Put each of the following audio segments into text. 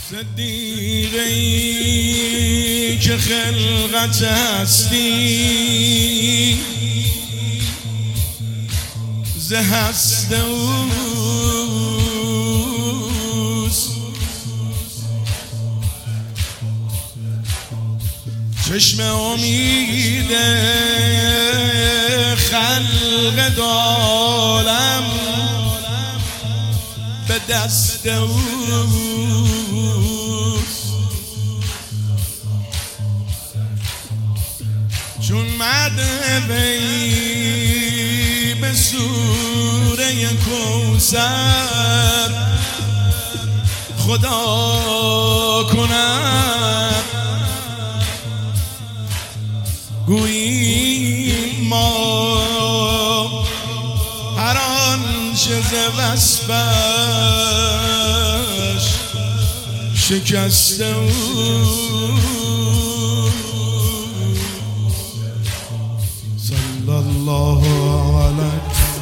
صدیقه ای که خلقت هستی ز هست اوست، چشم امید خلق عالم به دست اوست. چون مده وی به سوره کوثر خدا کند، گوییم ما هر آنچه ز وصفش شکسته او. صلی الله علیه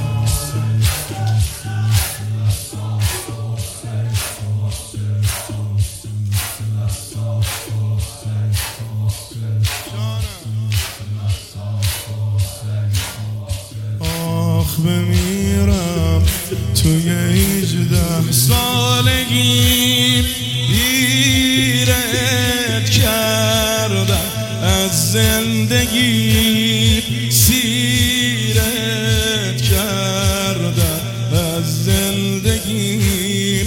بمیرم توی 18 سالگی، گیرت کردم از زندگی، سیرت کردم از زندگی،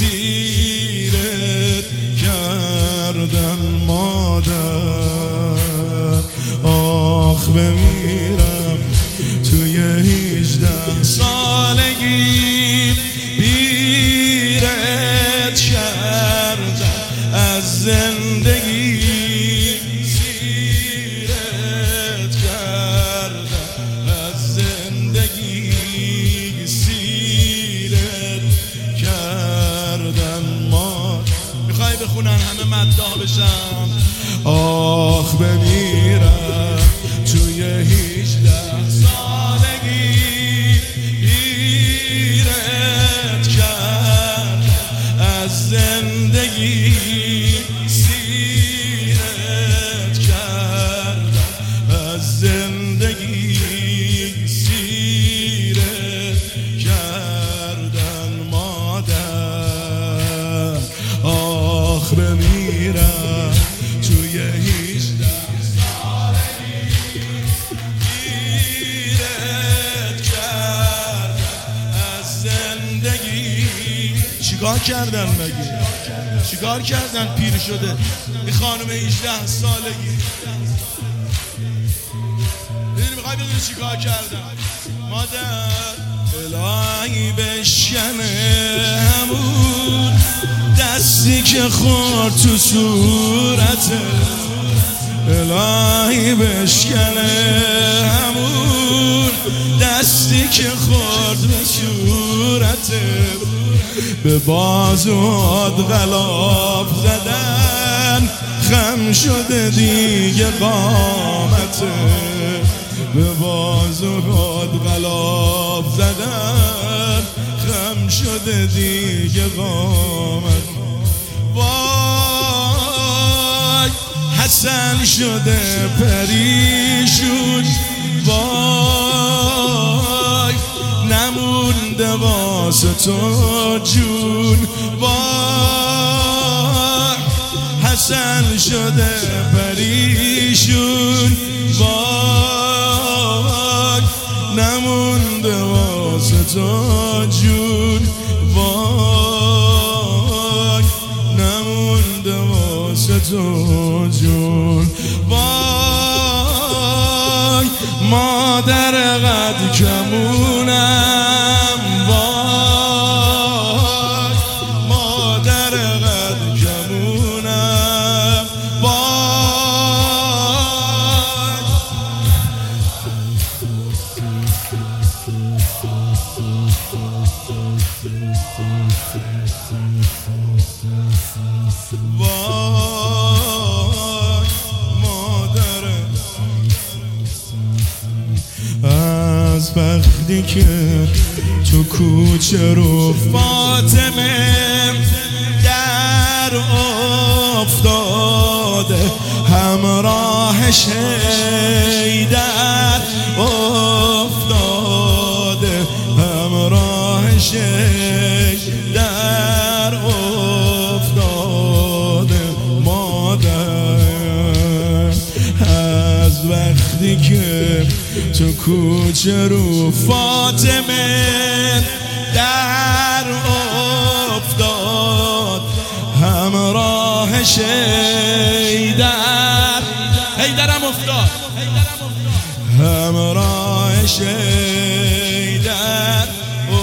سیرت کردم مادر. آخ بمیرم توی 18 سالگی، بیرت کردم از زندگی، سیرت کردم از زندگی، سیرت کردم ما. میخوای بخونن همه مداح بشم؟ آخ بمیرم توی 18 زندگی، سیرت کردم از زندگی، سیرت کردم مادر. آخ بمیرم توی 18 سالگی، سیرت کردم از زندگی. چیکار کردن مگه؟ چیکار کردن پیر شده این خانم 18 سالگی؟ میخوای بدونی چیکار کردن؟ مادر الهی بشکنه همون دستی که خورد تو صورته، الهی بشکنه همون دستی که خورد به صورته، به بازوات غلاف زدن خم شده دیگه قامته، به بازوات غلاف زدن خم شده دیگه قامت. وای حسن شده پریشون، وای نمونده واسه تو جون، وای حسن شده پریشون، وای نمونده واسه تو جون، وای نمونده واسه تو جون. وای مادر قد کمونم، وای مادر قد کمونم، وای مادر. از وقتی که تو کوچه رو فاطمه در افتاده همراهش حیدر افتاده همراهش حیدر افتاده مادر از وقتی که تو کوچه رو فاطمه در افتاد همراهش حیدرم افتاد همراهش حیدر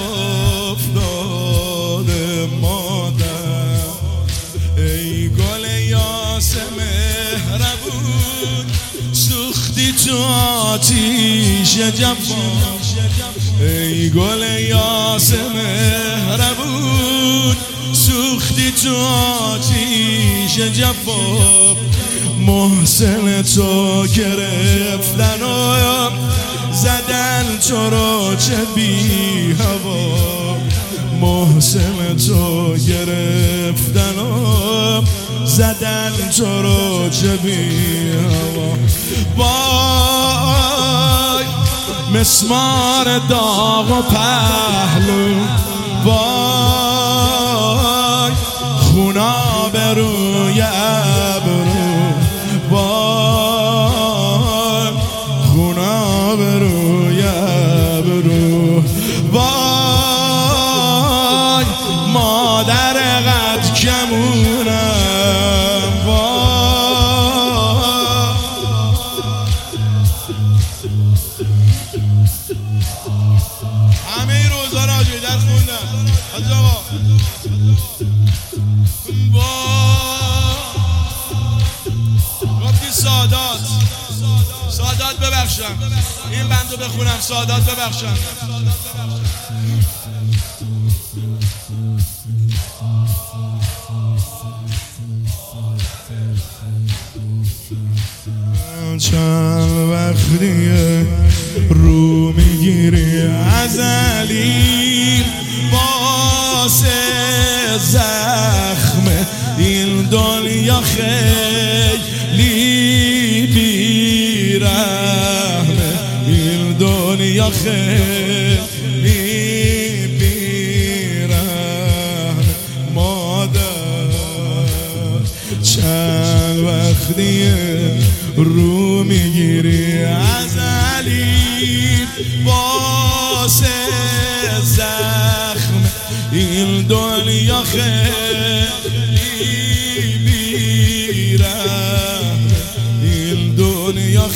افتاد مادر ای گل یاس مهربون سوختی تو آتیش جفا ای گل یاس مهربون سوختی تو آتیش جفا محسن تو گرفتن و زدن تو رو چه بی هوا محسن تو گرفتن و زدن تو رو چه بی هوا وای مسمار داغ و پهلو وای خونا به روی ابرو وای خونا به روی ابرو وای مادر قد کمونم وای همه این روزا را در خوندم حاج آقا گفتی سادات ببخشم این بندو بخونم سادات ببخشم چند وقتیه رو میگیری از علی واسه زخم این دنیا خیلی بیرحمه این دنیا خیلی بیرحمه مادر چند وقتیه رو میگیری از علی واسه زخم این دنیا خیلی بیرحمه این دنیا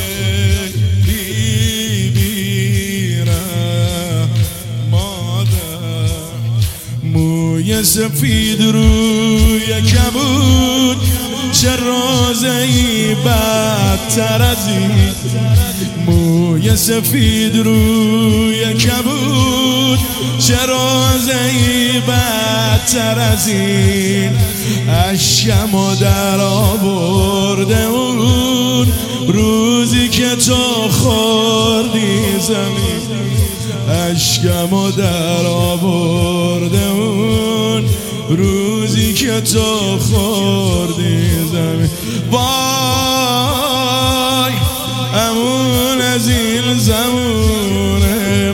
خیلی بیرحمه مادر موی سفید روی کبود چه روزی بدتر از این موی سفید روی کبود چه روزی بدتر از این اشکمو در آورده اون روزی که تو خوردی زمین اشکمو در آورده اون روزی که تو خوردی زمین وای امون از این زمونه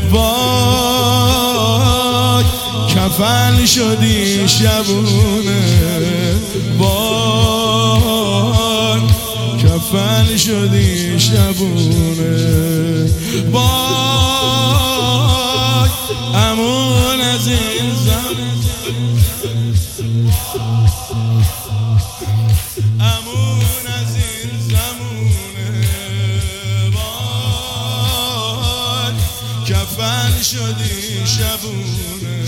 وای کفن شدی شبونه وای کفن شدی شبونه وای امون از این زمونه امون از این زمونه وای کفن شدی شبونه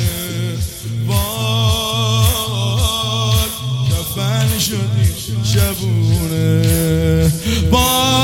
وای کفن شدی شبونه وای